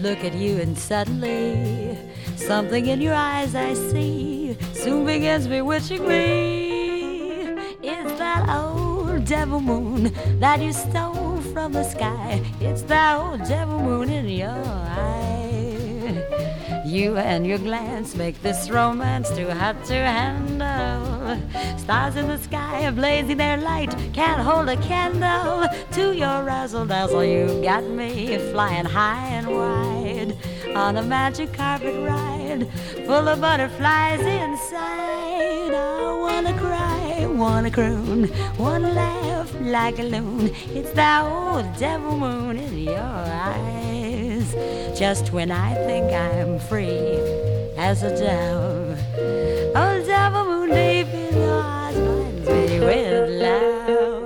look at you and suddenly something in your eyes I see soon begins bewitching me. It's that old devil moon that you stole from the sky. It's that old devil moon in your eye. You and your glance make this romance too hot to handle. Stars in the sky are blazing their light, can't hold a candle to your razzle-dazzle. You got me flying high and wide on a magic carpet ride full of butterflies inside. I wanna cry, wanna croon, wanna laugh like a loon. It's that old devil moon in your eyes. Just when I think I'm free as a dove, old devil moon deep in your eyes finds me with love.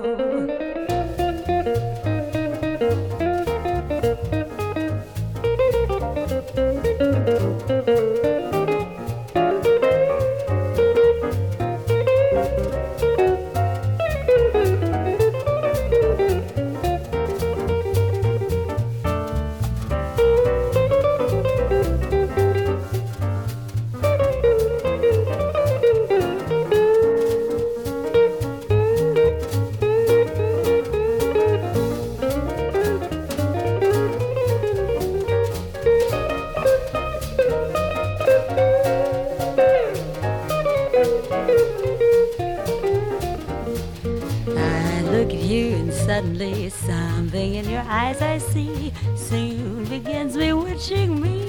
Suddenly something in your eyes I see soon begins bewitching me.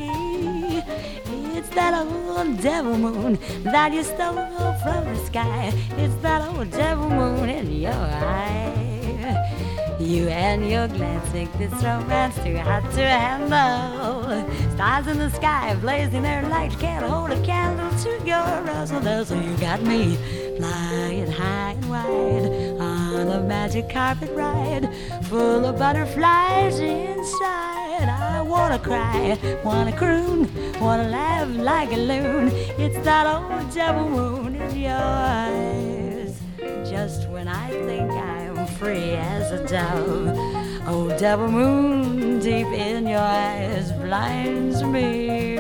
It's that old devil moon that you stole from the sky. It's that old devil moon in your eye. You and your glance make this romance too hot to handle. Stars in the sky blazing their light can't hold a candle to your razzle-dazzle. You got me flying high and wide on a magic carpet ride full of butterflies inside. I wanna cry, wanna croon, wanna laugh like a loon. It's that old devil moon in your eyes. Just when I think I'm free as a dove, old devil moon deep in your eyes blinds me